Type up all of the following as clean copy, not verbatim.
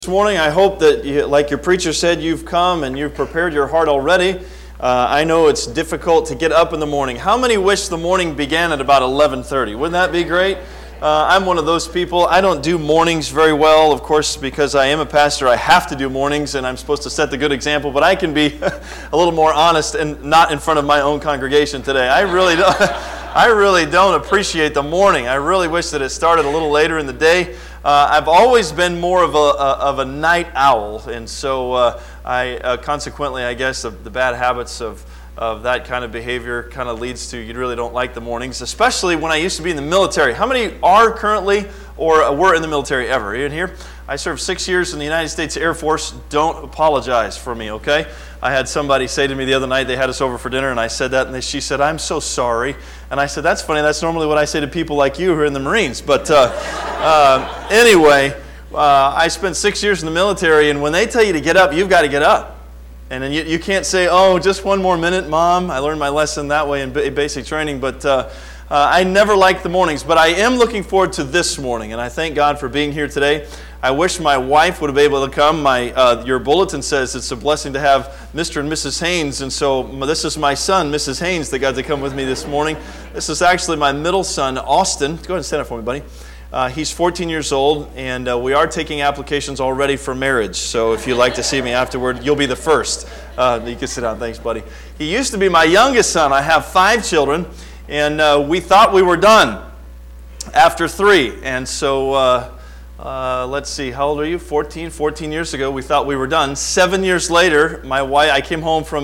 This morning, I hope that, like your preacher said, you've come and you've prepared your heart already. I know it's difficult to get up in the morning. How many wish the morning began at about 11:30? Wouldn't that be great? I'm one of those people. I don't do mornings very well, of course, because I am a pastor. I have to do mornings, and I'm supposed to set the good example, but I can be a little more honest and not in front of my own congregation today. I really don't appreciate the morning. I really wish that it started a little later in the day. I've always been more of a night owl, and so consequently, I guess, the bad habits of that kind of behavior kind of leads to you really don't like the mornings, especially when I used to be in the military. How many are currently or were in the military ever? Are you in here? I served 6 years in the United States Air Force. Don't apologize for me, okay? I had somebody say to me the other night, they had us over for dinner, and I said that, and she said, "I'm so sorry." And I said, "That's funny. That's normally what I say to people like you who are in the Marines." But anyway, I spent 6 years in the military, and when they tell you to get up, you've got to get up. And then you can't say, "Oh, just one more minute, Mom." I learned my lesson that way in basic training, but I never liked the mornings. But I am looking forward to this morning, and I thank God for being here today. I wish my wife would have been able to come. Your bulletin says it's a blessing to have Mr. and Mrs. Haynes, and so this is my son, Mrs. Haynes, that got to come with me this morning. This is actually my middle son, Austin. Go ahead and stand up for me, buddy. He's 14 years old, and we are taking applications already for marriage. So if you'd like to see me afterward, you'll be the first. You can sit down. Thanks, buddy. He used to be my youngest son. I have 5 children, and we thought we were done after 3. And so let's see, how old are you? 14 years ago, we thought we were done. 7 years later, my wife, I came home from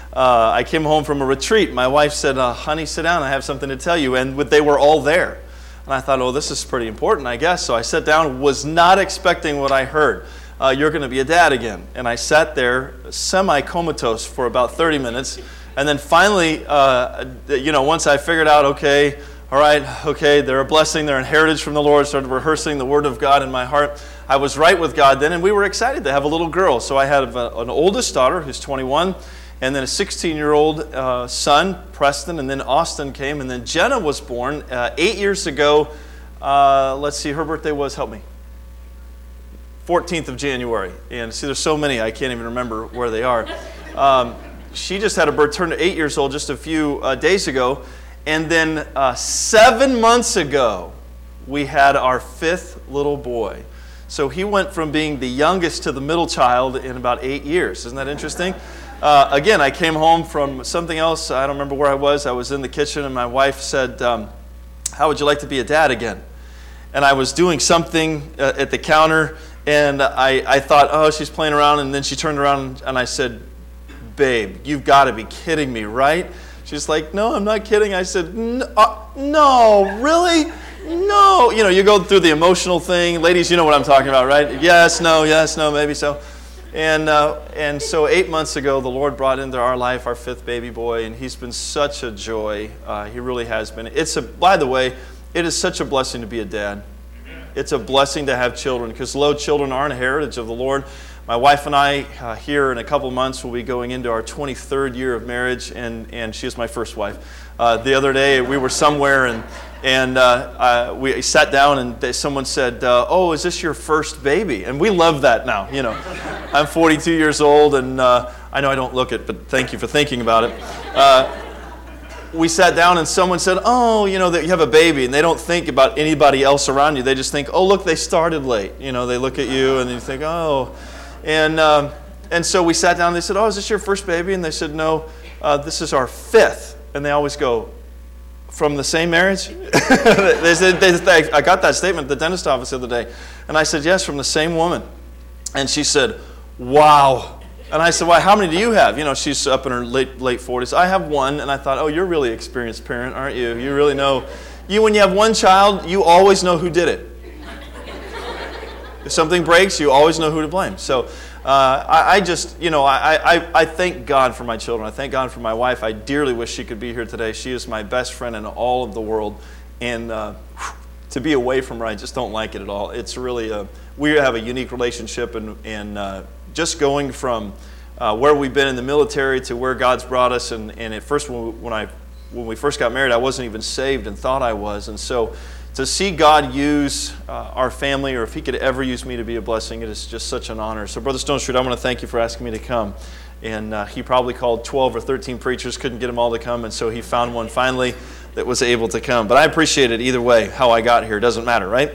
a retreat. My wife said, "Honey, sit down. I have something to tell you." And they were all there. And I thought, oh, this is pretty important, I guess. So I sat down, was not expecting what I heard. You're going to be a dad again. And I sat there semi-comatose for about 30 minutes. And then finally, once I figured out, okay, all right, okay, they're a blessing, they're an heritage from the Lord, started rehearsing the Word of God in my heart. I was right with God then, and we were excited to have a little girl. So I had an oldest daughter who's 21, and then a 16-year-old son, Preston, and then Austin came, and then Jenna was born 8 years ago. Let's see, her birthday was, help me, 14th of January. And see, there's so many, I can't even remember where they are. She just had a birth, turned 8 years old just a few days ago. And then 7 months ago, we had our 5th little boy. So he went from being the youngest to the middle child in about 8 years. Isn't that interesting? Again, I came home from something else. I don't remember where I was. I was in the kitchen, and my wife said, "How would you like to be a dad again?" And I was doing something at the counter, and I thought, oh, she's playing around. And then she turned around, and I said, "Babe, you've got to be kidding me, right?" She's like, "No, I'm not kidding." I said, "No, really? No." You go through the emotional thing. Ladies, you know what I'm talking about, right? Yes, no, maybe so. And so 8 months ago, the Lord brought into our life our 5th baby boy, and he's been such a joy. He really has been. By the way, it is such a blessing to be a dad. It's a blessing to have children, because children aren't a heritage of the Lord. My wife and I, here in a couple months, will be going into our 23rd year of marriage, and she is my first wife. The other day, we were somewhere, and we sat down, and someone said, "Oh, is this your first baby?" And we love that now. I'm 42 years old, and I know I don't look it, but thank you for thinking about it. We sat down, and someone said, "Oh, that you have a baby," and they don't think about anybody else around you. They just think, "Oh, look, they started late." They look at you, and you think, "Oh." And so we sat down, and they said, "Oh, is this your first baby?" And they said, "No, this is our 5th. And they always go, "From the same marriage?" I got that statement at the dentist office the other day. And I said, "Yes, from the same woman." And she said, "Wow." And I said, "Well, how many do you have?" She's up in her late 40s. "I have one." And I thought, "Oh, you're a really experienced parent, aren't you? You really know. When you have one child, you always know who did it. If something breaks, you always know who to blame." So I thank God for my children. I thank God for my wife. I dearly wish she could be here today. She is my best friend in all of the world. And to be away from her, I just don't like it at all. It's really, we have a unique relationship. And just going from where we've been in the military to where God's brought us. And at first, when we first got married, I wasn't even saved and thought I was. And so to see God use our family, or if He could ever use me to be a blessing, it is just such an honor. So Brother Stonestreet, I want to thank you for asking me to come. And he probably called 12 or 13 preachers, couldn't get them all to come, and so he found one finally that was able to come. But I appreciate it either way. How I got here doesn't matter, right?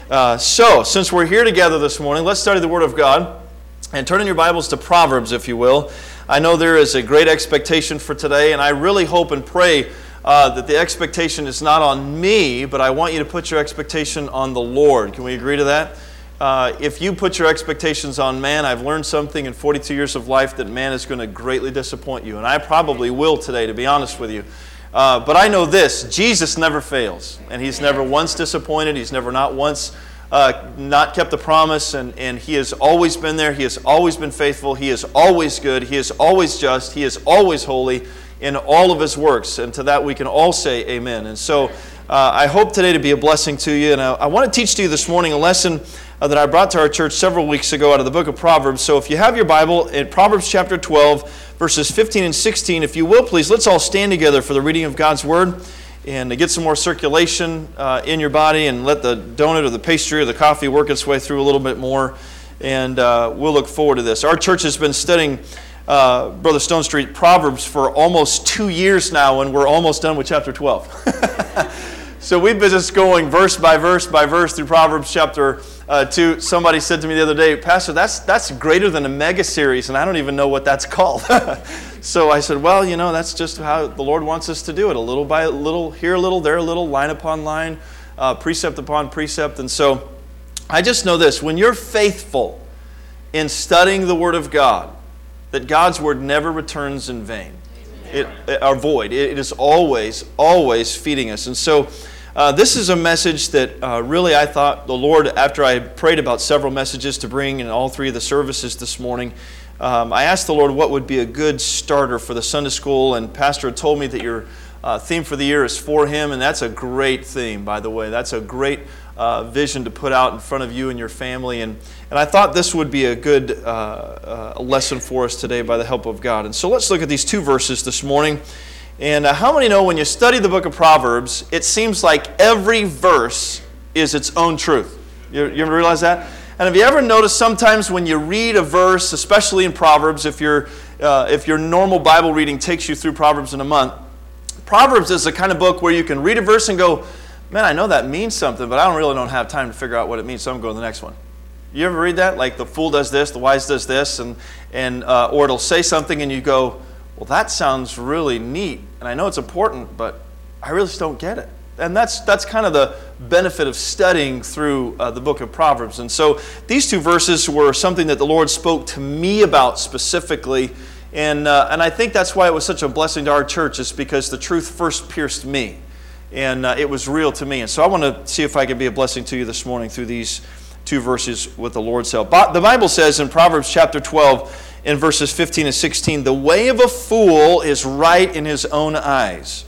So since we're here together this morning, let's study the Word of God. And turn in your Bibles to Proverbs, if you will. I know there is a great expectation for today, and I really hope and pray that the expectation is not on me, but I want you to put your expectation on the Lord. Can we agree to that? If you put your expectations on man, I've learned something in 42 years of life that man is going to greatly disappoint you. And I probably will today, to be honest with you. But I know this, Jesus never fails. And He's never once disappointed. He's never not once not kept the promise. And He has always been there. He has always been faithful. He is always good. He is always just. He is always holy in all of His works. And to that we can all say amen. And so I hope today to be a blessing to you. And I want to teach to you this morning a lesson that I brought to our church several weeks ago out of the book of Proverbs. So if you have your Bible, in Proverbs chapter 12, verses 15 and 16, if you will, please, let's all stand together for the reading of God's Word and to get some more circulation in your body, and let the donut or the pastry or the coffee work its way through a little bit more. And we'll look forward to this. Our church has been studying Brother Stonestreet Proverbs for almost 2 years now, and we're almost done with chapter 12. So we've been just going verse by verse by verse through Proverbs chapter 2. Somebody said to me the other day, Pastor, that's greater than a mega series, and I don't even know what that's called. So I said, well, you know, that's just how the Lord wants us to do it, a little by little, here a little, there a little, line upon line, precept upon precept. And so I just know this, when you're faithful in studying the Word of God, that God's Word never returns in vain. Or void. It is always, always feeding us. And so this is a message that really I thought the Lord, after I prayed about several messages to bring in all three of the services this morning, I asked the Lord what would be a good starter for the Sunday school, and Pastor had told me that your theme for the year is For Him, and that's a great theme, by the way. That's a great vision to put out in front of you and your family, and I thought this would be a good lesson for us today by the help of God. And so let's look at these two verses this morning. And how many know when you study the book of Proverbs, it seems like every verse is its own truth? You ever realize that? And have you ever noticed sometimes when you read a verse, especially in Proverbs, if your normal Bible reading takes you through Proverbs in a month, Proverbs is the kind of book where you can read a verse and go, man, I know that means something, but I don't have time to figure out what it means, so I'm going to the next one. You ever read that? Like the fool does this, the wise does this, or it'll say something and you go, well, that sounds really neat, and I know it's important, but I really just don't get it. And that's kind of the benefit of studying through the book of Proverbs. And so these two verses were something that the Lord spoke to me about specifically, and I think that's why it was such a blessing to our church, is because the truth first pierced me, and it was real to me. And so I want to see if I can be a blessing to you this morning through these two verses with the Lord's help. The Bible says in Proverbs chapter 12, in verses 15 and 16, the way of a fool is right in his own eyes,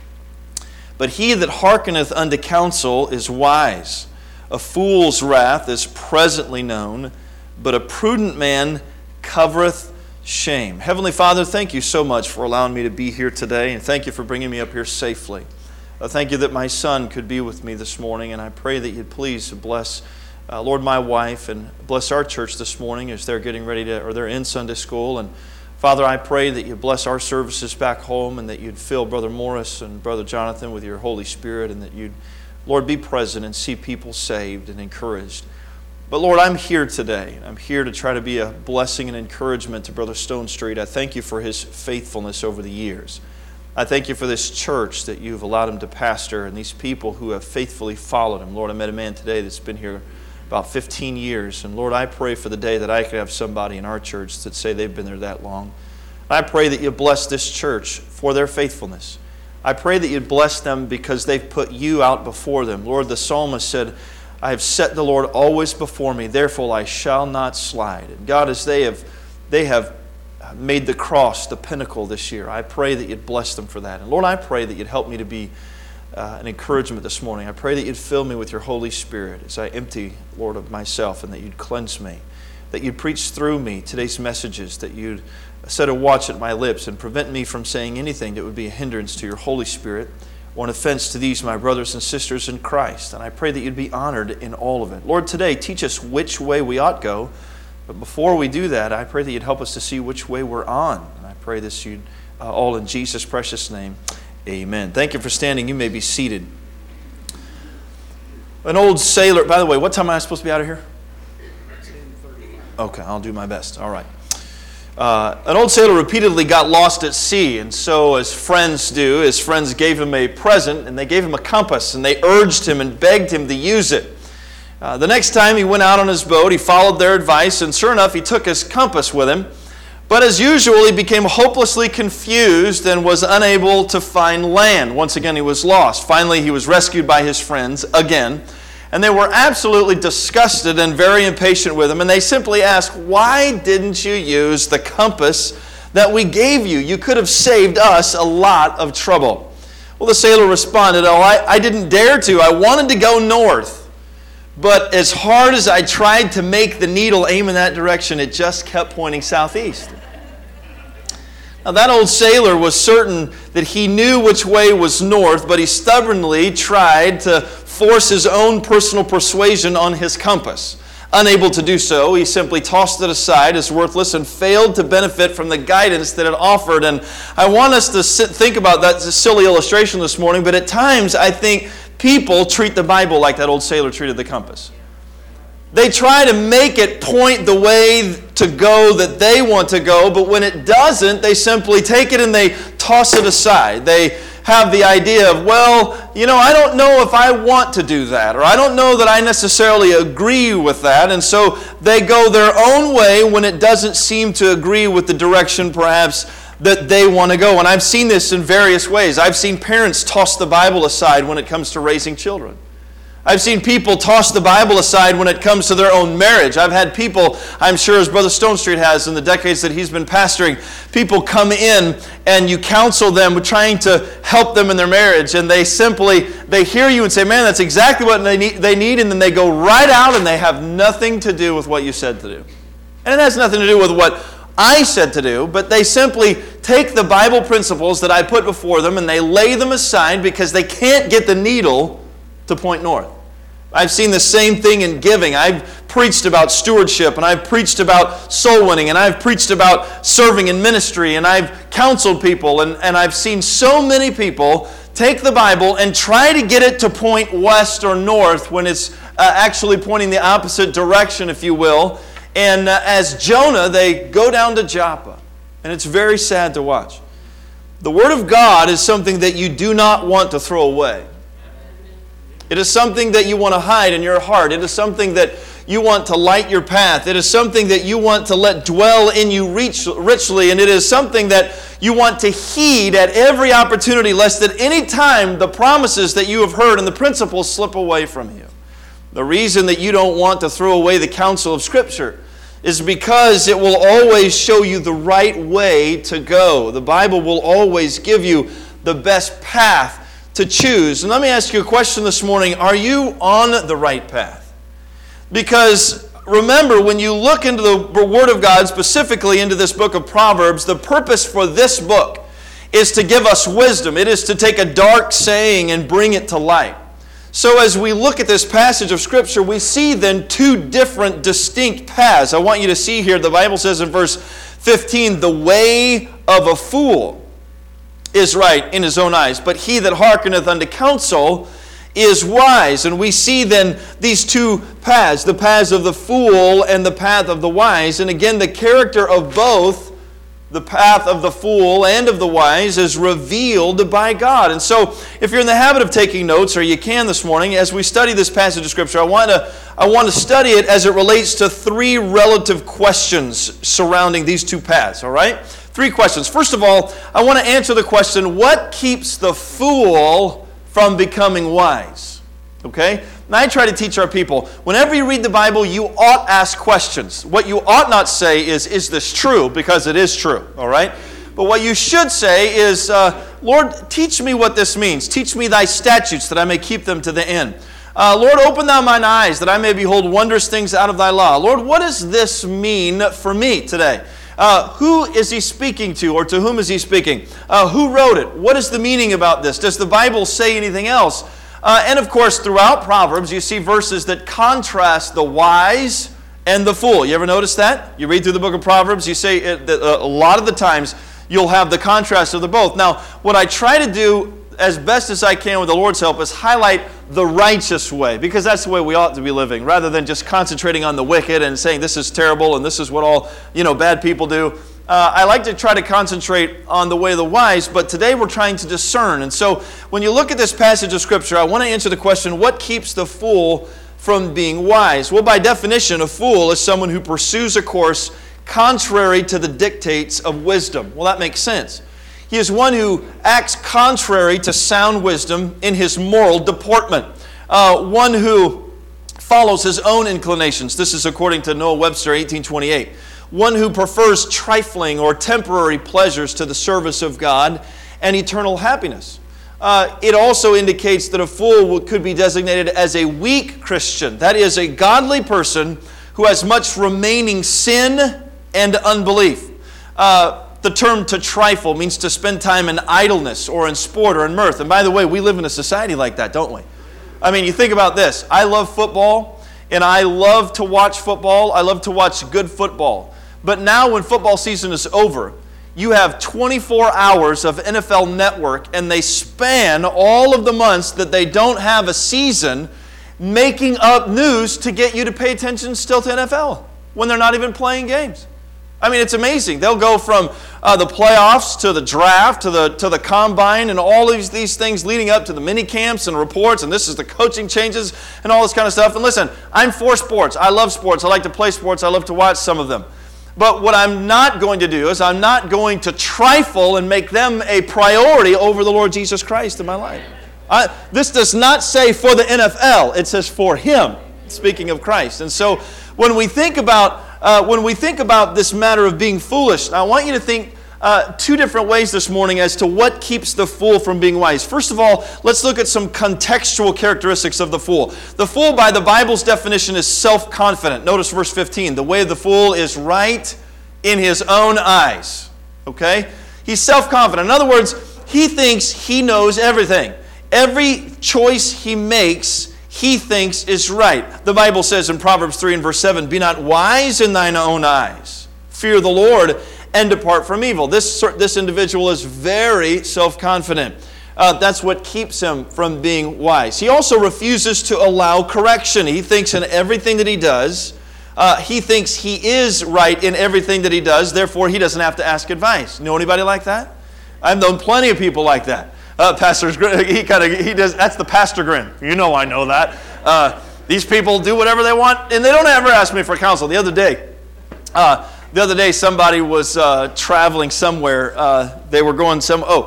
but he that hearkeneth unto counsel is wise. A fool's wrath is presently known, but a prudent man covereth shame. Heavenly Father, thank you so much for allowing me to be here today, and thank you for bringing me up here safely. Thank you that my son could be with me this morning, and I pray that you'd please bless, Lord, my wife, and bless our church this morning as they're getting ready to, or they're in Sunday school. And Father, I pray that you bless our services back home, and that you'd fill Brother Morris and Brother Jonathan with your Holy Spirit, and that you'd, Lord, be present and see people saved and encouraged. But Lord, I'm here today. I'm here to try to be a blessing and encouragement to Brother Stonestreet. I thank you for his faithfulness over the years. I thank you for this church that you've allowed him to pastor, and these people who have faithfully followed him. Lord, I met a man today that's been here about 15 years. And Lord, I pray for the day that I could have somebody in our church that say they've been there that long. I pray that you bless this church for their faithfulness. I pray that you bless them because they've put you out before them. Lord, the psalmist said, I have set the Lord always before me, therefore I shall not slide. And God, as they have made the cross the pinnacle this year, I pray that you'd bless them for that. And Lord, I pray that you'd help me to be an encouragement this morning. I pray that you'd fill me with your Holy Spirit as I empty, Lord, of myself, and that you'd cleanse me, that you'd preach through me today's messages, that you'd set a watch at my lips and prevent me from saying anything that would be a hindrance to your Holy Spirit or an offense to these, my brothers and sisters in Christ. And I pray that you'd be honored in all of it. Lord, today, teach us which way we ought go. But before we do that, I pray that you'd help us to see which way we're on. And I pray this you'd all in Jesus' precious name. Amen. Thank you for standing. You may be seated. An old sailor, by the way, what time am I supposed to be out of here? 10:30. Okay, I'll do my best. All right. An old sailor repeatedly got lost at sea, and so as friends do, his friends gave him a present, and they gave him a compass, and they urged him and begged him to use it. The next time he went out on his boat, he followed their advice, and sure enough, he took his compass with him. But as usual, he became hopelessly confused and was unable to find land. Once again, he was lost. Finally, he was rescued by his friends again. And they were absolutely disgusted and very impatient with him. And they simply asked, why didn't you use the compass that we gave you? You could have saved us a lot of trouble. Well, the sailor responded, I didn't dare to. I wanted to go north. But as hard as I tried to make the needle aim in that direction, it just kept pointing southeast. Now, that old sailor was certain that he knew which way was north, but he stubbornly tried to force his own personal persuasion on his compass. Unable to do so, he simply tossed it aside as worthless and failed to benefit from the guidance that it offered. And I want us to think about that silly illustration this morning, but at times I think people treat the Bible like that old sailor treated the compass. They try to make it point the way to go that they want to go, but when it doesn't, they simply take it and they toss it aside. They have the idea of, I don't know if I want to do that, or I don't know that I necessarily agree with that, and so they go their own way when it doesn't seem to agree with the direction perhaps that they want to go. And I've seen this in various ways. I've seen parents toss the Bible aside when it comes to raising children. I've seen people toss the Bible aside when it comes to their own marriage. I've had people, I'm sure as Brother Stone Street has in the decades that he's been pastoring, people come in and you counsel them trying to help them in their marriage, and they hear you and say, man, that's exactly what they need, and then they go right out and they have nothing to do with what you said to do. And it has nothing to do with what I said to do, but they simply take the Bible principles that I put before them and they lay them aside because they can't get the needle to point north. I've seen the same thing in giving. I've preached about stewardship, and I've preached about soul winning, and I've preached about serving in ministry, and I've counseled people, and I've seen so many people take the Bible and try to get it to point west or north when it's actually pointing the opposite direction, if you will. And as Jonah, they go down to Joppa, and it's very sad to watch. The Word of God is something that you do not want to throw away. It is something that you want to hide in your heart. It is something that you want to light your path. It is something that you want to let dwell in you richly. And it is something that you want to heed at every opportunity, lest at any time the promises that you have heard and the principles slip away from you. The reason that you don't want to throw away the counsel of Scripture is because it will always show you the right way to go. The Bible will always give you the best path to choose. And let me ask you a question this morning. Are you on the right path? Because remember, when you look into the Word of God, specifically into this book of Proverbs, the purpose for this book is to give us wisdom. It is to take a dark saying and bring it to light. So as we look at this passage of Scripture, we see then two different distinct paths. I want you to see here, the Bible says in verse 15, the way of a fool is right in his own eyes, but he that hearkeneth unto counsel is wise. And we see then these two paths, the paths of the fool and the path of the wise. And again, the character of both, the path of the fool and of the wise, is revealed by God. And so, if you're in the habit of taking notes, or you can this morning, as we study this passage of Scripture, I want to study it as it relates to three relative questions surrounding these two paths, all right? Three questions. First of all, I want to answer the question, what keeps the fool from becoming wise? Okay? And I try to teach our people, whenever you read the Bible, you ought ask questions. What you ought not say is this true? Because it is true, all right? But what you should say is, Lord, teach me what this means. Teach me thy statutes that I may keep them to the end. Lord, open thou mine eyes that I may behold wondrous things out of thy law. Lord, what does this mean for me today? Who is he speaking to, or to whom is he speaking? Who wrote it? What is the meaning about this? Does the Bible say anything else? And of course, throughout Proverbs, you see verses that contrast the wise and the fool. You ever notice that? You read through the book of Proverbs, you say a lot of the times you'll have the contrast of the both. Now, what I try to do as best as I can with the Lord's help is highlight the righteous way, because that's the way we ought to be living, rather than just concentrating on the wicked and saying this is terrible and this is what all bad people do. I like to try to concentrate on the way of the wise, but today we're trying to discern. And so when you look at this passage of Scripture, I want to answer the question, what keeps the fool from being wise? Well, by definition, a fool is someone who pursues a course contrary to the dictates of wisdom. Well, that makes sense. He is one who acts contrary to sound wisdom in his moral deportment. One who follows his own inclinations. This is according to Noah Webster, 1828. One who prefers trifling or temporary pleasures to the service of God and eternal happiness. It also indicates that a fool could be designated as a weak Christian. That is, a godly person who has much remaining sin and unbelief. The term to trifle means to spend time in idleness or in sport or in mirth. And by the way, we live in a society like that, don't we? I mean, you think about this. I love football, and I love to watch football. I love to watch good football. But now when football season is over, you have 24 hours of NFL Network, and they span all of the months that they don't have a season, making up news to get you to pay attention still to NFL when they're not even playing games. I mean, it's amazing. They'll go from the playoffs to the draft to the combine and all these things leading up to the mini camps and reports, and this is the coaching changes and all this kind of stuff. And listen, I'm for sports. I love sports. I like to play sports. I love to watch some of them. But what I'm not going to do is I'm not going to trifle and make them a priority over the Lord Jesus Christ in my life. This does not say for the NFL. It says for Him, speaking of Christ. And so when we think about this matter of being foolish, I want you to think two different ways this morning as to what keeps the fool from being wise. First of all, let's look at some contextual characteristics of the fool. The fool, by the Bible's definition, is self-confident. Notice verse 15. The way of the fool is right in his own eyes. Okay? He's self-confident. In other words, he thinks he knows everything. Every choice he makes, he thinks is right. The Bible says in Proverbs 3 and verse 7, "Be not wise in thine own eyes. Fear the Lord and depart from evil." This individual is very self-confident. That's what keeps him from being wise. He also refuses to allow correction. He thinks in everything that he does, he thinks he is right in everything that he does, therefore he doesn't have to ask advice. Know anybody like that? I've known plenty of people like that. Pastor's grin, he does. That's the pastor grin. You know I know that. These people do whatever they want, and they don't ever ask me for counsel. The other day, somebody was traveling somewhere. They were going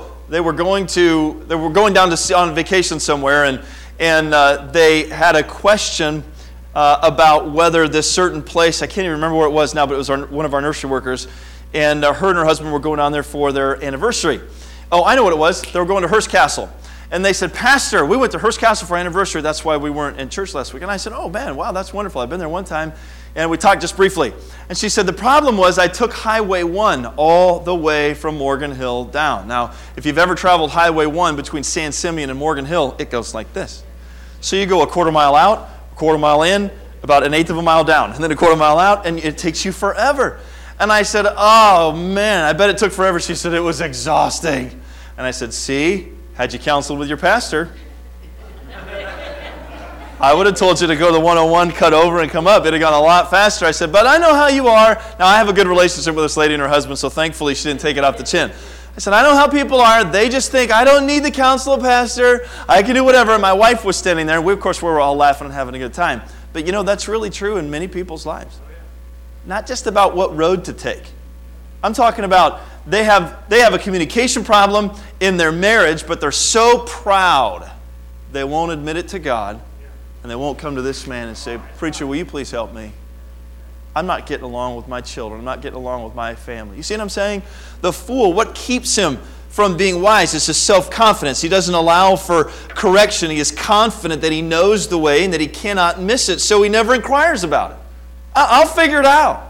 down on vacation somewhere, and they had a question about whether this certain place. I can't even remember where it was now, but it was one of our nursery workers, and her and her husband were going down there for their anniversary. Oh, I know what it was. They were going to Hearst Castle. And they said, "Pastor, we went to Hearst Castle for our anniversary. That's why we weren't in church last week." And I said, "Oh, man, wow, that's wonderful. I've been there one time." And we talked just briefly. And she said, "The problem was I took Highway 1 all the way from Morgan Hill down." Now, if you've ever traveled Highway 1 between San Simeon and Morgan Hill, it goes like this. So you go a quarter mile out, a quarter mile in, about an eighth of a mile down, and then a quarter mile out, and it takes you forever. And I said, "Oh, man, I bet it took forever." She said, "It was exhausting." And I said, "See, had you counseled with your pastor, I would have told you to go the 101, cut over, and come up. It'd have gone a lot faster." I said, "But I know how you are." Now, I have a good relationship with this lady and her husband, so thankfully she didn't take it off the chin. I said, "I know how people are. They just think, I don't need the counsel of pastor. I can do whatever." And my wife was standing there. Of course, we were all laughing and having a good time. But that's really true in many people's lives. Not just about what road to take. I'm talking about they have a communication problem in their marriage, but they're so proud they won't admit it to God, and they won't come to this man and say, "Preacher, will you please help me? I'm not getting along with my children. I'm not getting along with my family." You see what I'm saying? The fool, what keeps him from being wise is his self-confidence. He doesn't allow for correction. He is confident that he knows the way and that he cannot miss it, so he never inquires about it. I'll figure it out.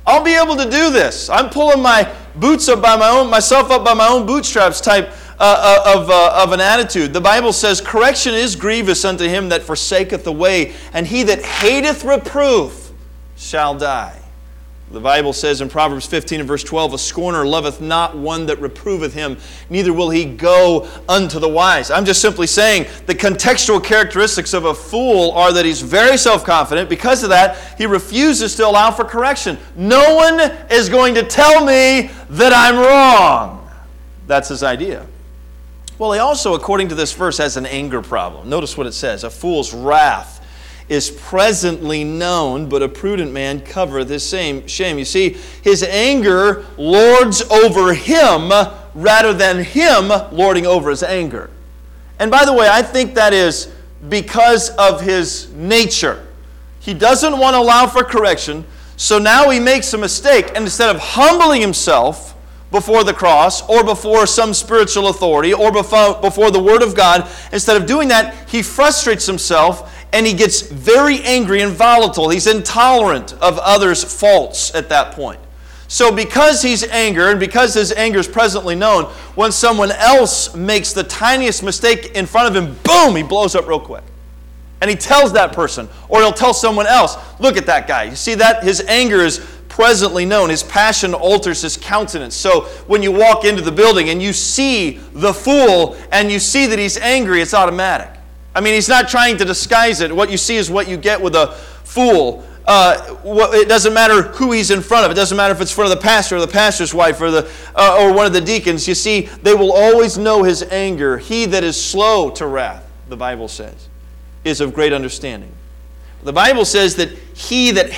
I'll be able to do this. I'm pulling my boots up by myself up by my own bootstraps type of an attitude. The Bible says, correction is grievous unto him that forsaketh the way, and he that hateth reproof shall die. The Bible says in Proverbs 15 and verse 12, a scorner loveth not one that reproveth him, neither will he go unto the wise. I'm just simply saying the contextual characteristics of a fool are that he's very self-confident. Because of that, he refuses to allow for correction. No one is going to tell me that I'm wrong. That's his idea. Well, he also, according to this verse, has an anger problem. Notice what it says. A fool's wrath is presently known, but a prudent man covereth his same shame. You see, his anger lords over him rather than him lording over his anger. And by the way, I think that is because of his nature. He doesn't want to allow for correction, so now he makes a mistake, and instead of humbling himself before the cross or before some spiritual authority or before the Word of God, instead of doing that, he frustrates himself and he gets very angry and volatile. He's intolerant of others' faults at that point. So because he's angry and because his anger is presently known, when someone else makes the tiniest mistake in front of him, boom, he blows up real quick. And he tells that person, or he'll tell someone else, look at that guy. You see that? His anger is presently known. His passion alters his countenance. So when you walk into the building and you see the fool and you see that he's angry, it's automatic. I mean, he's not trying to disguise it. What you see is what you get with a fool. It doesn't matter who he's in front of. It doesn't matter if it's in front of the pastor or the pastor's wife or one of the deacons. You see, they will always know his anger. He that is slow to wrath, the Bible says, is of great understanding. The Bible says that he that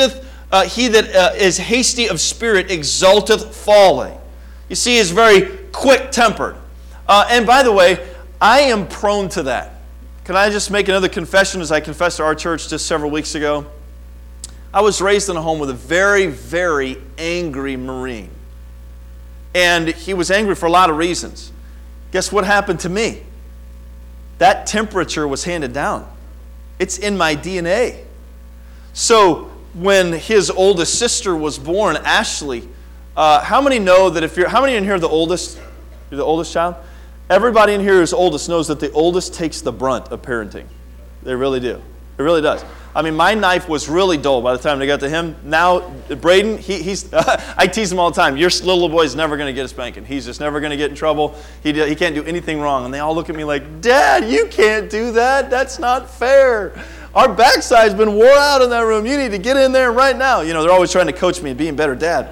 is hasty of spirit exalteth folly. You see, he's very quick-tempered. And by the way, I am prone to that. Can I just make another confession as I confessed to our church just several weeks ago? I was raised in a home with a very, very angry Marine. And he was angry for a lot of reasons. Guess what happened to me? That temperature was handed down. It's in my DNA. So when his oldest sister was born, Ashley, how many know that how many in here are the oldest? You're the oldest child? Everybody in here who's oldest knows that the oldest takes the brunt of parenting. They really do. It really does. I mean, my knife was really dull by the time they got to him. Now, Braden, he's I tease him all the time. Your little boy's never going to get a spanking. He's just never going to get in trouble. He can't do anything wrong. And they all look at me like, Dad, you can't do that. That's not fair. Our backside's been wore out in that room. You need to get in there right now. You know, they're always trying to coach me and being a better dad.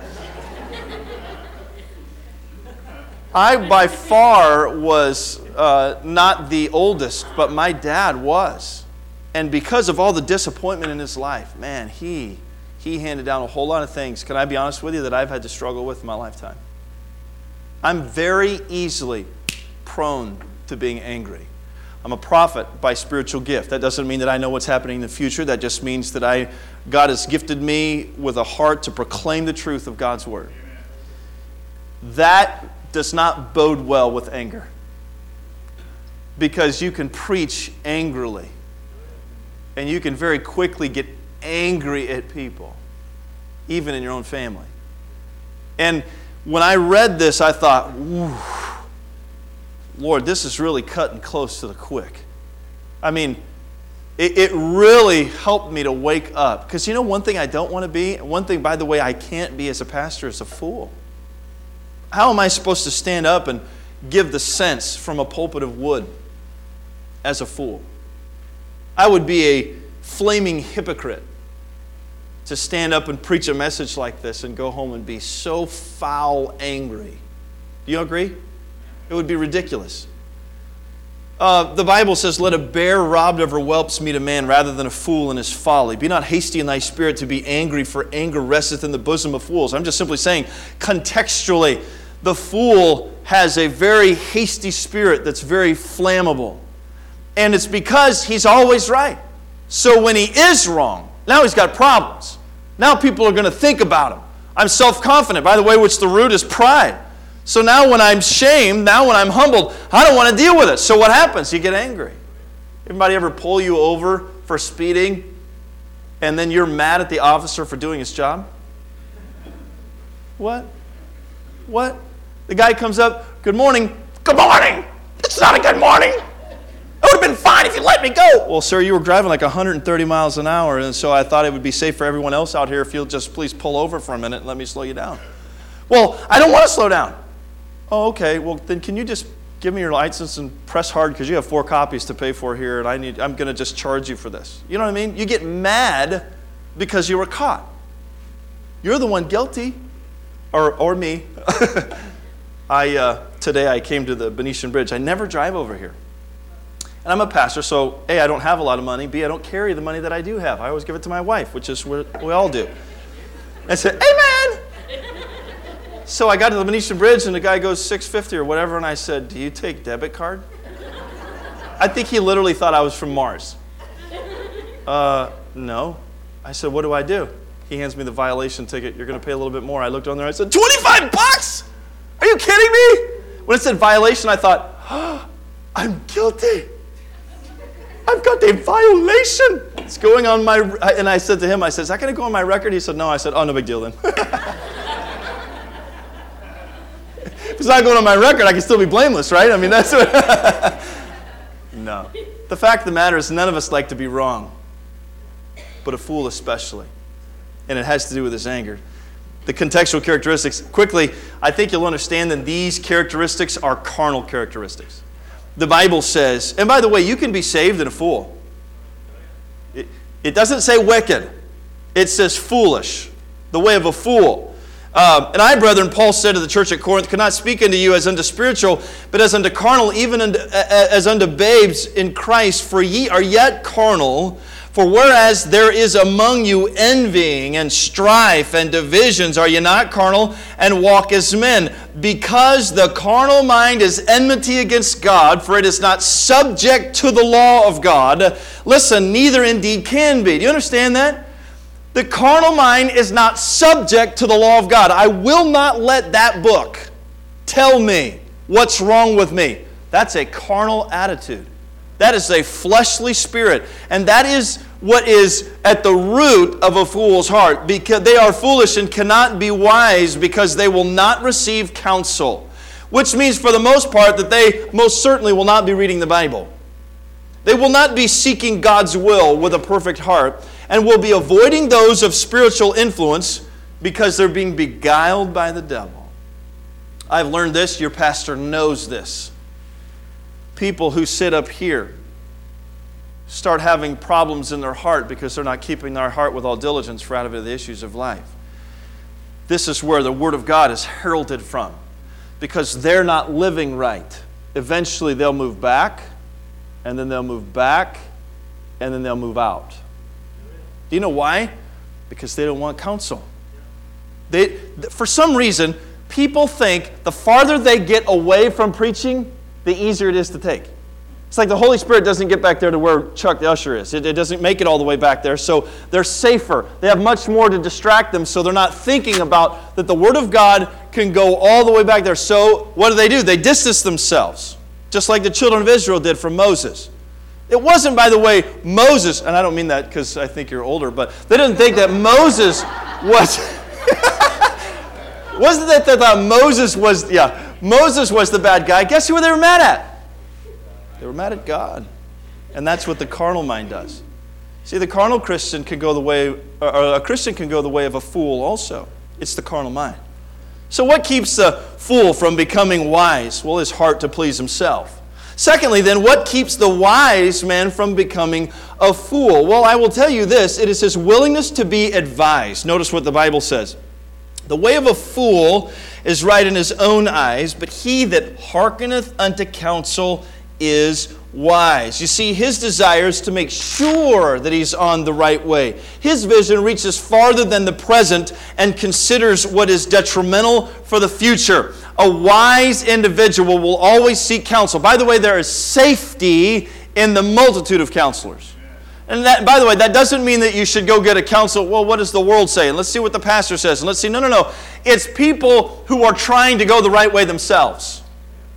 I, by far, was not the oldest, but my dad was. And because of all the disappointment in his life, man, he handed down a whole lot of things, can I be honest with you, that I've had to struggle with in my lifetime. I'm very easily prone to being angry. I'm a prophet by spiritual gift. That doesn't mean that I know what's happening in the future. That just means that God has gifted me with a heart to proclaim the truth of God's Word. That does not bode well with anger. Because you can preach angrily. And you can very quickly get angry at people. Even in your own family. And when I read this, I thought, Lord, this is really cutting close to the quick. I mean, it really helped me to wake up. Because you know one thing I don't want to be? One thing, by the way, I can't be as a pastor is a fool. How am I supposed to stand up and give the sense from a pulpit of wood as a fool? I would be a flaming hypocrite to stand up and preach a message like this and go home and be so foul angry. Do you agree? It would be ridiculous. The Bible says, let a bear robbed of her whelps meet a man rather than a fool in his folly. Be not hasty in thy spirit to be angry, for anger resteth in the bosom of fools. I'm just simply saying, contextually, the fool has a very hasty spirit that's very flammable. And it's because he's always right. So when he is wrong, now he's got problems. Now people are going to think about him. I'm self-confident, by the way, which the root is pride. So now when I'm shamed, now when I'm humbled, I don't want to deal with it. So what happens? You get angry. Anybody ever pull you over for speeding and then you're mad at the officer for doing his job? What? What? The guy comes up, good morning. Good morning! It's not a good morning! It would have been fine if you let me go! Well, sir, you were driving like 130 miles an hour, and so I thought it would be safe for everyone else out here if you'll just please pull over for a minute and let me slow you down. Well, I don't want to slow down. Oh, okay. Well, then can you just give me your license and press hard because you have 4 copies to pay for here, and I'm going to just charge you for this. You know what I mean? You get mad because you were caught. You're the one guilty, or me. Today I came to the Venetian Bridge. I never drive over here. And I'm a pastor, so A, I don't have a lot of money. B, I don't carry the money that I do have. I always give it to my wife, which is what we all do. And I said, amen! So I got to the Venetian Bridge, and the guy goes $6.50 or whatever, and I said, do you take debit card? I think he literally thought I was from Mars. No. I said, what do I do? He hands me the violation ticket. You're going to pay a little bit more. I looked on there. I said, $25? Are you kidding me? When it said violation, I thought, oh, I'm guilty. I've got a violation. It's going on my, and I said to him, I said, is that going to go on my record? He said, no. I said, oh, no big deal then. If it's not going on my record, I can still be blameless, right? I mean, that's what. No. The fact of the matter is none of us like to be wrong, but a fool especially. And it has to do with his anger. The contextual characteristics, quickly, I think you'll understand that these characteristics are carnal characteristics. The Bible says, and by the way, you can be saved and a fool. It doesn't say wicked. It says foolish, the way of a fool. And I, brethren, Paul said to the church at Corinth, could not speak unto you as unto spiritual, but as unto carnal, even as unto babes in Christ. For ye are yet carnal. For whereas there is among you envying and strife and divisions, are ye not carnal and walk as men? Because the carnal mind is enmity against God, for it is not subject to the law of God. Listen, neither indeed can be. Do you understand that? The carnal mind is not subject to the law of God. I will not let that book tell me what's wrong with me. That's a carnal attitude. That is a fleshly spirit. And that is what is at the root of a fool's heart. Because they are foolish and cannot be wise because they will not receive counsel. Which means for the most part that they most certainly will not be reading the Bible. They will not be seeking God's will with a perfect heart and will be avoiding those of spiritual influence because they're being beguiled by the devil. I've learned this. Your pastor knows this. People who sit up here start having problems in their heart because they're not keeping their heart with all diligence for out of it the issues of life. This is where the Word of God is heralded from because they're not living right. Eventually they'll move back, and then they'll move back, and then they'll move out. Do you know why? Because they don't want counsel. For some reason, people think the farther they get away from preaching, the easier it is to take. It's like the Holy Spirit doesn't get back there to where Chuck the usher is. It doesn't make it all the way back there, so they're safer. They have much more to distract them, so they're not thinking about that the Word of God can go all the way back there. So what do? They distance themselves, just like the children of Israel did from Moses. It wasn't, by the way, Moses, and I don't mean that because I think you're older, but they didn't think that Moses was... Wasn't that they thought Moses was the bad guy? Guess who they were mad at? They were mad at God. And that's what the carnal mind does. See, the carnal Christian can go the way, or a Christian can go the way of a fool also. It's the carnal mind. So what keeps the fool from becoming wise? Well, his heart to please himself. Secondly, then, what keeps the wise man from becoming a fool? Well, I will tell you this. It is his willingness to be advised. Notice what the Bible says. The way of a fool is right in his own eyes, but he that hearkeneth unto counsel is wise. You see, his desire is to make sure that he's on the right way. His vision reaches farther than the present and considers what is detrimental for the future. A wise individual will always seek counsel. By the way, there is safety in the multitude of counselors. And that, by the way, that doesn't mean that you should go get a counsel. Well, what does the world say? And let's see what the pastor says. And let's see. No. It's people who are trying to go the right way themselves.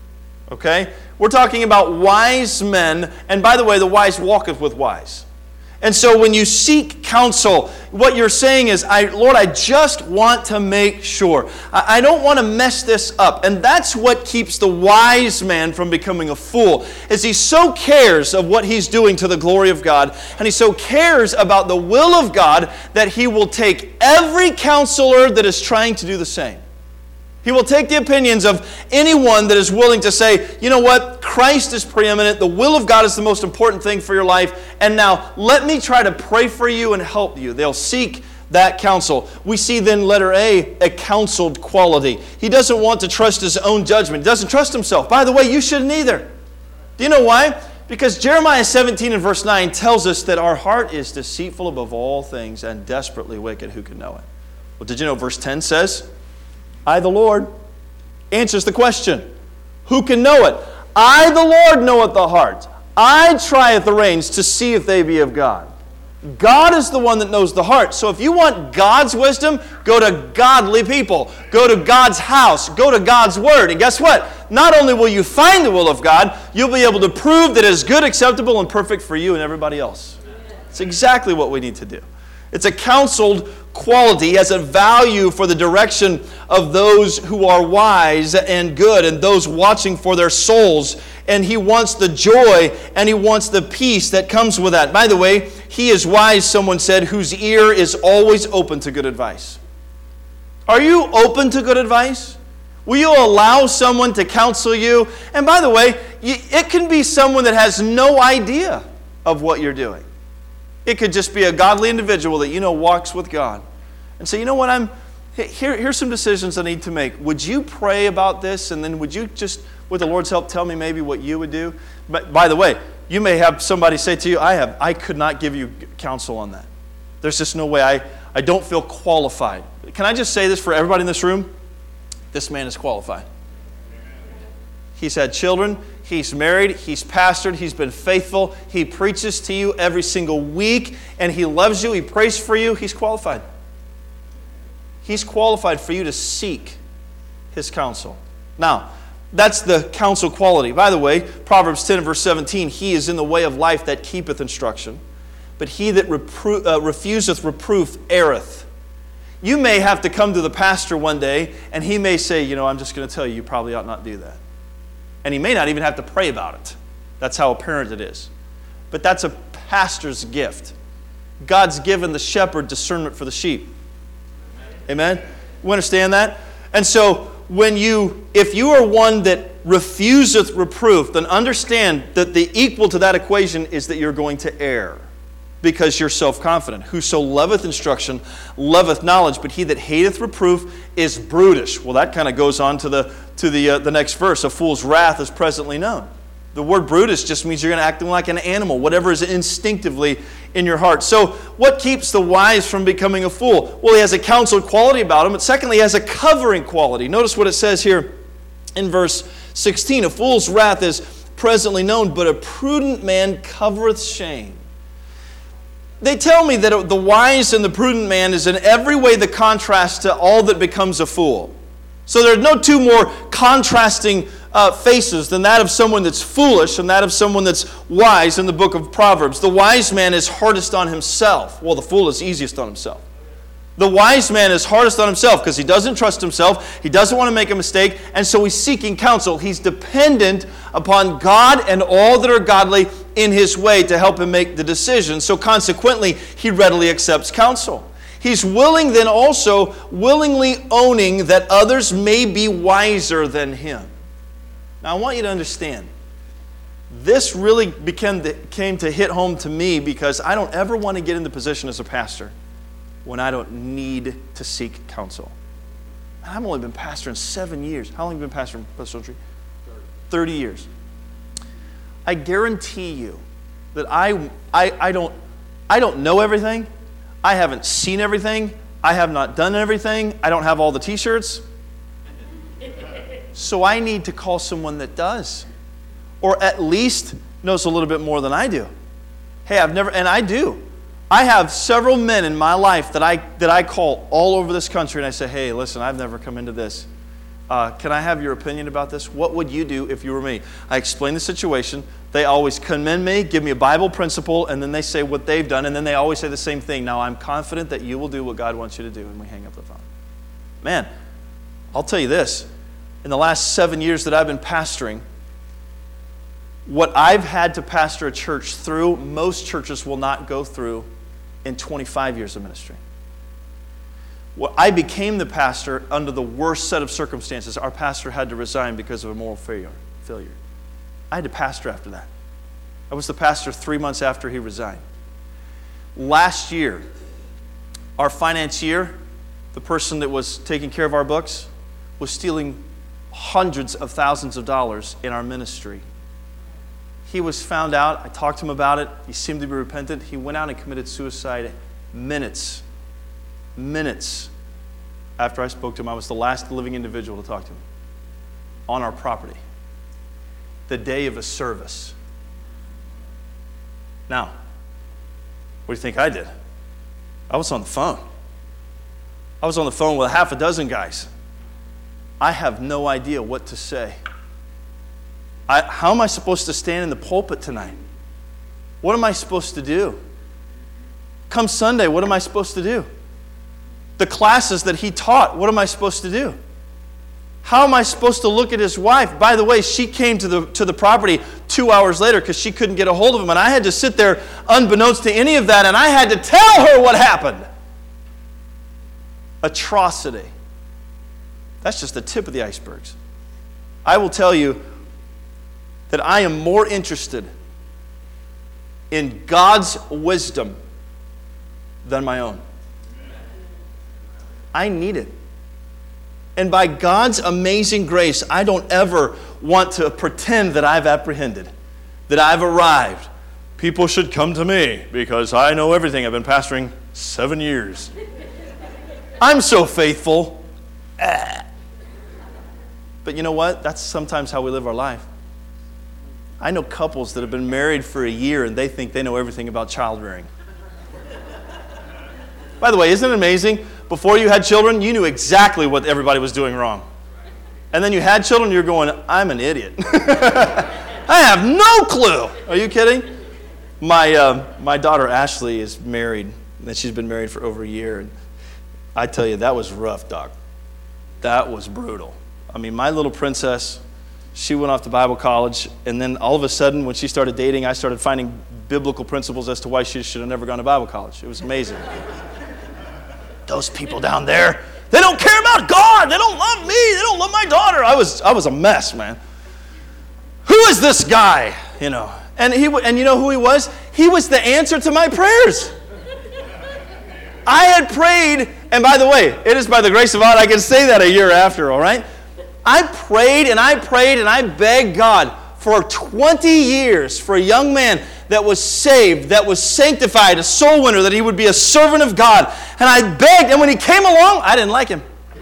Okay? We're talking about wise men. And by the way, the wise walketh with wise. And so when you seek counsel, what you're saying is, Lord, I just want to make sure. I don't want to mess this up. And that's what keeps the wise man from becoming a fool, is he so cares of what he's doing to the glory of God, and he so cares about the will of God that he will take every counselor that is trying to do the same. He will take the opinions of anyone that is willing to say, you know what, Christ is preeminent, the will of God is the most important thing for your life, and now let me try to pray for you and help you. They'll seek that counsel. We see then, letter A counseled quality. He doesn't want to trust his own judgment. He doesn't trust himself. By the way, you shouldn't either. Do you know why? Because Jeremiah 17 and verse 9 tells us that our heart is deceitful above all things and desperately wicked. Who can know it? Well, did you know verse 10 says, I, the Lord, answers the question. Who can know it? I, the Lord, knoweth the heart. I trieth the reins to see if they be of God. God is the one that knows the heart. So if you want God's wisdom, go to godly people. Go to God's house. Go to God's word. And guess what? Not only will you find the will of God, you'll be able to prove that it is good, acceptable, and perfect for you and everybody else. It's exactly what we need to do. It's a counseled quality, has a value for the direction of those who are wise and good and those watching for their souls. And he wants the joy and he wants the peace that comes with that. By the way, he is wise, someone said, whose ear is always open to good advice. Are you open to good advice? Will you allow someone to counsel you? And by the way, it can be someone that has no idea of what you're doing. It could just be a godly individual that you know walks with God. And say, you know what, here's some decisions I need to make. Would you pray about this? And then would you just, with the Lord's help, tell me maybe what you would do? But by the way, you may have somebody say to you, I could not give you counsel on that. There's just no way. I don't feel qualified. Can I just say this for everybody in this room? This man is qualified. He's had children. He's married. He's pastored. He's been faithful. He preaches to you every single week. And he loves you. He prays for you. He's qualified. He's qualified for you to seek his counsel. Now, that's the counsel quality. By the way, Proverbs 10 verse 17, he is in the way of life that keepeth instruction, but he that refuseth reproof erreth. You may have to come to the pastor one day, and he may say, you know, I'm just going to tell you, you probably ought not do that. And he may not even have to pray about it. That's how apparent it is. But that's a pastor's gift. God's given the shepherd discernment for the sheep. Amen? You understand that? And so, if you are one that refuseth reproof, then understand that the equal to that equation is that you're going to err because you're self-confident. Whoso loveth instruction loveth knowledge, but he that hateth reproof is brutish. Well, that kind of goes on to the next verse. A fool's wrath is presently known. The word brutish just means you're going to act like an animal, whatever is instinctively in your heart. So what keeps the wise from becoming a fool? Well, he has a counseled quality about him, but secondly, he has a covering quality. Notice what it says here in verse 16. A fool's wrath is presently known, but a prudent man covereth shame. They tell me that the wise and the prudent man is in every way the contrast to all that becomes a fool. So there are no two more contrasting faces than that of someone that's foolish and that of someone that's wise in the book of Proverbs. The wise man is hardest on himself. Well, the fool is easiest on himself. The wise man is hardest on himself because he doesn't trust himself. He doesn't want to make a mistake, and so he's seeking counsel. He's dependent upon God and all that are godly in his way to help him make the decision. So consequently, he readily accepts counsel. He's willing then also, willingly owning that others may be wiser than him. Now I want you to understand, this really came to hit home to me because I don't ever want to get in the position as a pastor when I don't need to seek counsel. And I've only been pastoring 7 years. How long have you been pastoring, Pastor Tree? 30 years. I guarantee you that I don't know everything. I haven't seen everything. I have not done everything. I don't have all the t-shirts. So I need to call someone that does. Or at least knows a little bit more than I do. Hey, I do. I have several men in my life that I call all over this country and I say, hey, listen, I've never come into this. can I have your opinion about this? What would you do if you were me? I explain the situation. They always commend me, give me a Bible principle, and then they say what they've done, and then they always say the same thing. Now, I'm confident that you will do what God wants you to do, and we hang up the phone. Man, I'll tell you this. In the last 7 years that I've been pastoring, what I've had to pastor a church through, most churches will not go through in 25 years of ministry. Well, I became the pastor under the worst set of circumstances. Our pastor had to resign because of a moral failure. I had to pastor after that. I was the pastor 3 months after he resigned. Last year, our financier, the person that was taking care of our books, was stealing hundreds of thousands of dollars in our ministry. He was found out. I talked to him about it. He seemed to be repentant. He went out and committed suicide minutes after I spoke to him. I was the last living individual to talk to him on our property. The day of a service. Now, what do you think I did? I was on the phone. I was on the phone with half a dozen guys. I have no idea what to say. How am I supposed to stand in the pulpit tonight? What am I supposed to do? Come Sunday, what am I supposed to do? The classes that he taught, what am I supposed to do? How am I supposed to look at his wife? By the way, she came to the property 2 hours later because she couldn't get a hold of him, and I had to sit there unbeknownst to any of that, and I had to tell her what happened. Atrocity. That's just the tip of the icebergs. I will tell you that I am more interested in God's wisdom than my own. I need it. And by God's amazing grace, I don't ever want to pretend that I've apprehended, that I've arrived. People should come to me because I know everything. I've been pastoring 7 years. I'm so faithful. But you know what? That's sometimes how we live our life. I know couples that have been married for a year and they think they know everything about child rearing. By the way, isn't it amazing? Before you had children, you knew exactly what everybody was doing wrong. And then you had children, you're going, I'm an idiot. I have no clue. Are you kidding? My daughter Ashley is married, and she's been married for over a year. And I tell you, that was rough, Doc. That was brutal. I mean, my little princess, she went off to Bible college, and then all of a sudden, when she started dating, I started finding biblical principles as to why she should have never gone to Bible college. It was amazing. Those people down there, they don't care about God. They don't love me. They don't love my daughter. I was a mess, man. Who is this guy? You know, and you know who he was? He was the answer to my prayers. I had prayed, and by the way, it is by the grace of God I can say that a year after, all right? I prayed and I begged God for 20 years for a young man that was saved, that was sanctified, a soul winner, that he would be a servant of God. And I begged, and when he came along, I didn't like him.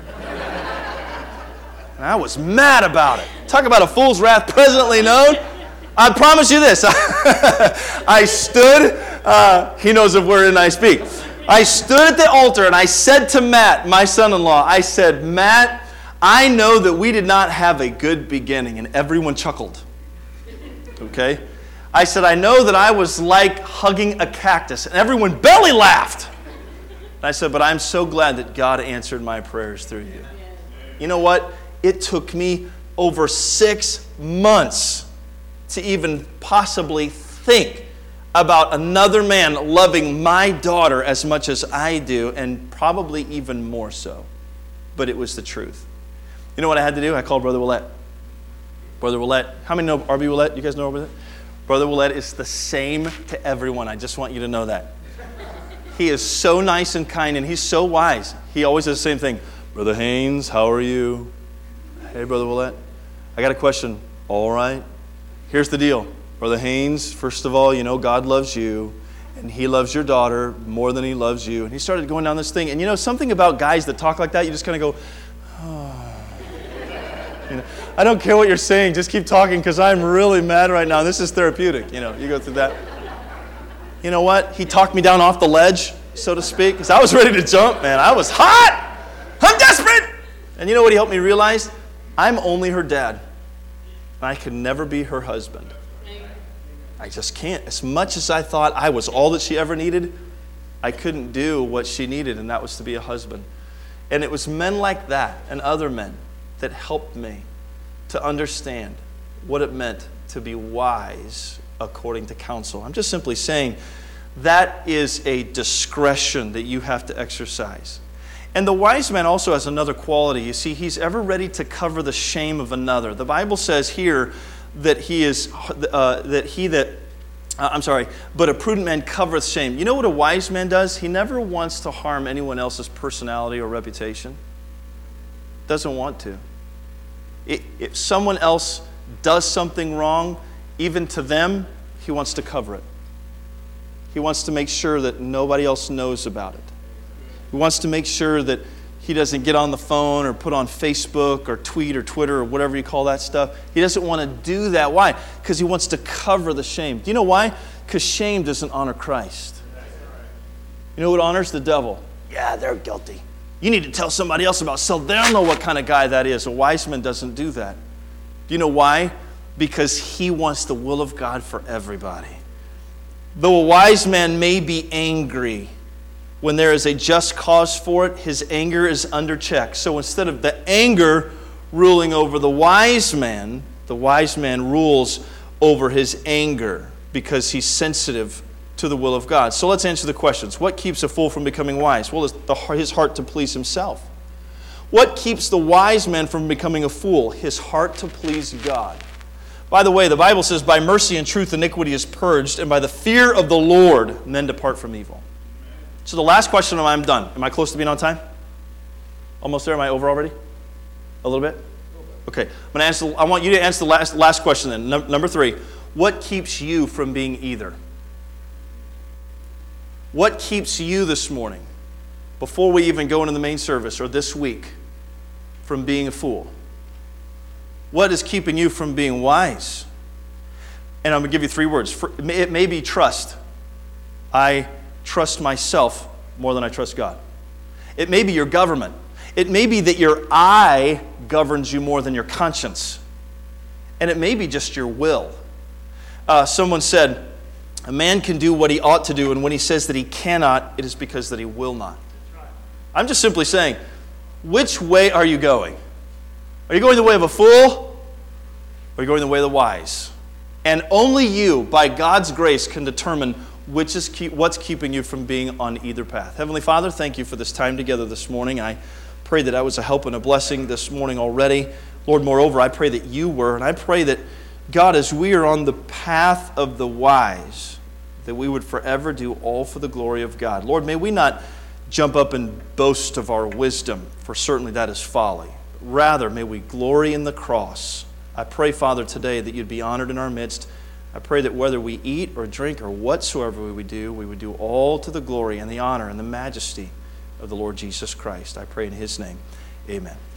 And I was mad about it. Talk about a fool's wrath presently known. I promise you this. I stood, he knows of word and I speak. I stood at the altar and I said to Matt, my son-in-law, I said, Matt, I know that we did not have a good beginning. And everyone chuckled. Okay? I said, I know that I was like hugging a cactus. And everyone belly laughed. And I said, but I'm so glad that God answered my prayers through you. You know what? It took me over 6 months to even possibly think about another man loving my daughter as much as I do, and probably even more so. But it was the truth. You know what I had to do? I called Brother Willett. Brother Willett. How many know R.B. Willett? You guys know Willett? Brother Willett is the same to everyone. I just want you to know that. He is so nice and kind, and he's so wise. He always does the same thing. Brother Haynes, how are you? Hey, Brother Willett. I got a question. All right. Here's the deal. Brother Haynes, first of all, you know God loves you, and he loves your daughter more than he loves you. And he started going down this thing. And you know, something about guys that talk like that, you just kind of go, oh. You know, I don't care what you're saying. Just keep talking because I'm really mad right now. This is therapeutic. You know, you go through that. You know what? He talked me down off the ledge, so to speak, because I was ready to jump, man. I was hot. I'm desperate. And you know what he helped me realize? I'm only her dad. And I could never be her husband. I just can't. As much as I thought I was all that she ever needed, I couldn't do what she needed, and that was to be a husband. And it was men like that and other men that helped me to understand what it meant to be wise according to counsel. I'm just simply saying that is a discretion that you have to exercise. And the wise man also has another quality. You see, he's ever ready to cover the shame of another. The Bible says here that but a prudent man covereth shame. You know what a wise man does? He never wants to harm anyone else's personality or reputation. Doesn't want to. If someone else does something wrong, even to them, he wants to cover it. He wants to make sure that nobody else knows about it. He wants to make sure that he doesn't get on the phone or put on Facebook or tweet or Twitter or whatever you call that stuff. He doesn't want to do that. Why? Because he wants to cover the shame. Do you know why? Because shame doesn't honor Christ. You know what honors the devil? Yeah, they're guilty. You need to tell somebody else about so they don't know what kind of guy that is. A wise man doesn't do that. Do you know why? Because he wants the will of God for everybody. Though a wise man may be angry, when there is a just cause for it, his anger is under check. So instead of the anger ruling over the wise man rules over his anger because he's sensitive to the will of God. So let's answer the questions. What keeps a fool from becoming wise? Well, it's his heart to please himself. What keeps the wise man from becoming a fool? His heart to please God. By the way, the Bible says, by mercy and truth iniquity is purged, and by the fear of the Lord men depart from evil. So the last question, I'm done. Am I close to being on time? Almost there? Am I over already? A little bit? Okay. I want you to answer the last question then. Number 3. What keeps you from being either? What keeps you this morning, before we even go into the main service or this week, from being a fool? What is keeping you from being wise? And I'm going to give you 3 words. It may be trust. I trust myself more than I trust God. It may be your government. It may be that your eye governs you more than your conscience. And it may be just your will. Someone said, a man can do what he ought to do, and when he says that he cannot, it is because that he will not. I'm just simply saying, which way are you going? Are you going the way of a fool? Or are you going the way of the wise? And only you, by God's grace, can determine what's keeping you from being on either path. Heavenly Father, thank you for this time together this morning. I pray that I was a help and a blessing this morning already. Lord, moreover, I pray that you were, and I pray that, God, as we are on the path of the wise, that we would forever do all for the glory of God. Lord, may we not jump up and boast of our wisdom, for certainly that is folly. Rather, may we glory in the cross. I pray, Father, today that you'd be honored in our midst. I pray that whether we eat or drink or whatsoever we would do all to the glory and the honor and the majesty of the Lord Jesus Christ. I pray in his name. Amen.